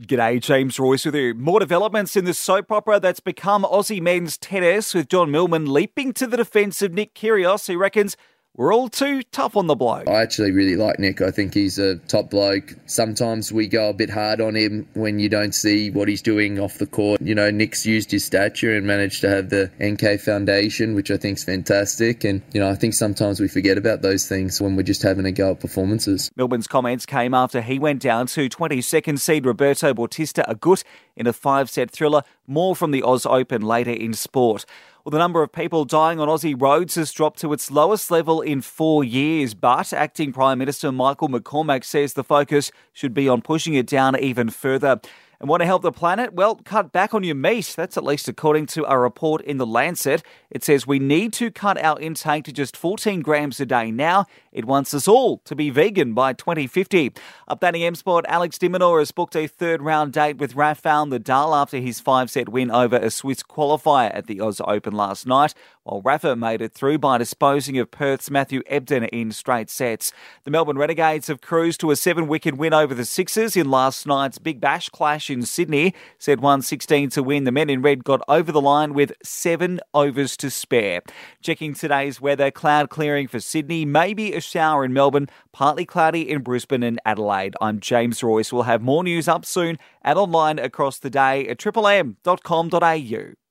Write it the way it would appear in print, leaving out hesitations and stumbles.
G'day, James Royce with you. More developments in the soap opera that's become Aussie men's tennis, with John Millman leaping to the defence of Nick Kyrgios, who reckons we're all too tough on the bloke. I actually really like Nick. I think he's a top bloke. Sometimes we go a bit hard on him when you don't see what he's doing off the court. You know, Nick's used his stature and managed to have the NK Foundation, which I think is fantastic. And, you know, I think sometimes we forget about those things when we're just having a go at performances. Millman's comments came after he went down to 22nd seed Roberto Bautista Agut in a 5-set thriller. More from the Oz Open later in sport. Well, the number of people dying on Aussie roads has dropped to its lowest level in 4 years, but Acting Prime Minister Michael McCormack says the focus should be on pushing it down even further. And want to help the planet? Well, cut back on your meat. That's at least according to a report in The Lancet. It says we need to cut our intake to just 14 grams a day now. It wants us all to be vegan by 2050. Updating M Sport, Alex de Minaur has booked a third-round date with Rafael Nadal after his 5-set win over a Swiss qualifier at the Oz Open last night, while Rafa made it through by disposing of Perth's Matthew Ebden in straight sets. The Melbourne Renegades have cruised to a 7-wicket win over the Sixers in last night's Big Bash clash in Sydney. Said 116 to win. The men in red got over the line with 7 overs to spare. Checking today's weather, cloud clearing for Sydney, maybe a shower in Melbourne, partly cloudy in Brisbane and Adelaide. I'm James Royce. We'll have more news up soon and online across the day at triplem.com.au.